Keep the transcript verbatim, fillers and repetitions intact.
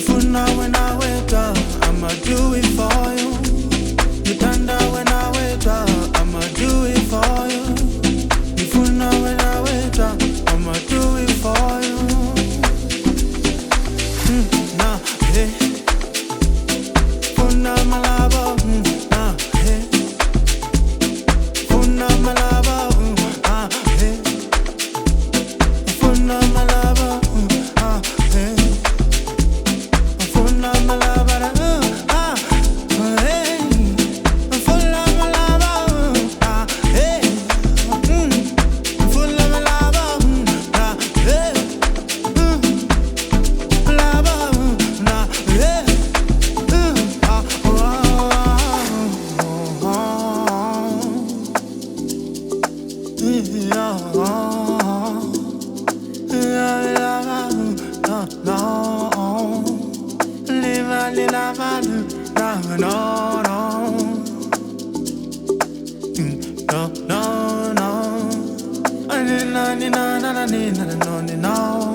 Ifuna when I wake up, I'ma do it for you. You thunder when I wake up, I'ma do it for you. Ifuna when I wake up, I'ma do it for you. Mm, nah, hey. Ifuna my lover, mm, nah, hey. Ifuna my lover, mm, ah, hey. Ifuna my lover, mm, ah, hey. Ifuna my lover, uh, ah, hey. Ifuna my lover, ah, hey. Mm. Ifuna my lover, mm, ah, hey. Mm. Lover, mm, nah, hey. Mm, ah, oh, oh, oh, oh. Yeah, oh. Yeah, no, no. Live a little bit, no, no, no. Mm, no, no, no. I need, I need, I need, I need, I need, I need, no.